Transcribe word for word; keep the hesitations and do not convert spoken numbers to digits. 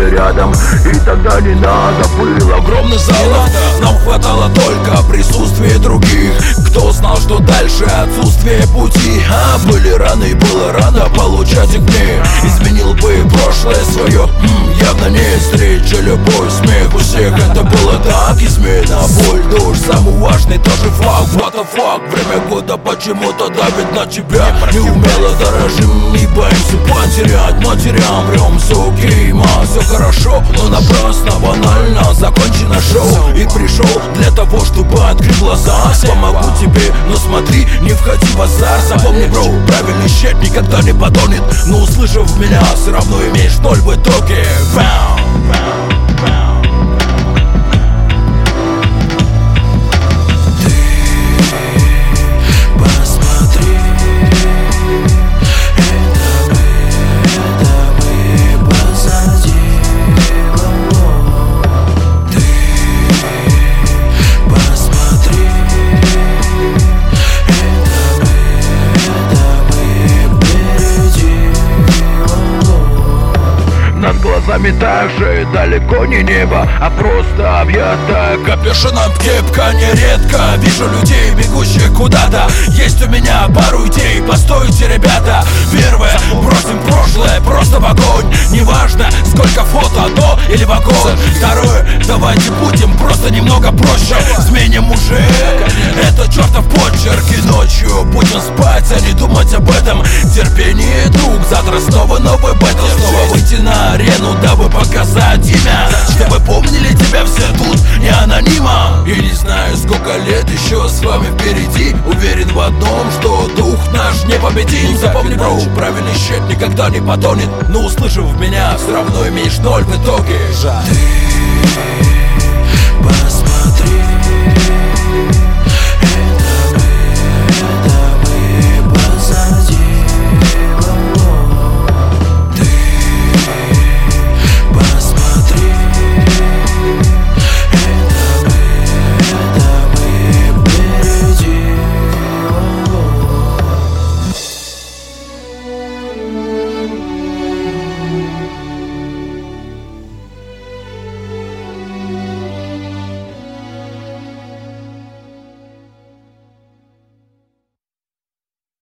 были рядом. И тогда не надо было огромный зал, нам хватало только присутствия других. Кто знал, что дальше отсутствие пути? А были раны и было рано получать огни. Изменил бы прошлое свое, м, явно не встреча, любовь, смех у всех. Это было так, измена, боль, душ, самый важный тоже факт. What the fuck, время года почему-то давит на тебя. Неумело дорожим и боимся потерять матерям. Врем, все окей, ма, все хорошо, но напрасно, банально закончено шоу. И пришел для того, чтобы открыть глаза. Помогу тебе, но смотри, не входи в азарт. Запомни, бро, правильный щит никогда не потонет. Но услышав меня, все равно имеешь ноль в итоге. Бам, бам, бам. Глазами так же далеко не небо, а просто объятая капюшоном кепка. Нередко вижу людей, бегущих куда-то. Есть у меня пару идей, постойте, ребята. Первое, бросим прошлое просто в огонь. Неважно, сколько фото, до или вагон. Второе, давайте будем просто немного проще. Сменим уже это чертов почерк. И ночью будем спать, а не думать об этом. Терпение, друг, завтра снова новый бэтл. Снова выйти на арену, дабы показать имя, чтобы помнили тебя все тут, не анонима. И не знаю, сколько лет еще с вами впереди. Уверен в одном, что дух наш непобедим. Запомни, бро, правильный щит никогда не потонет. Но услышав меня, все равно имеешь ноль в итоге. Жаль. Ты посмотри.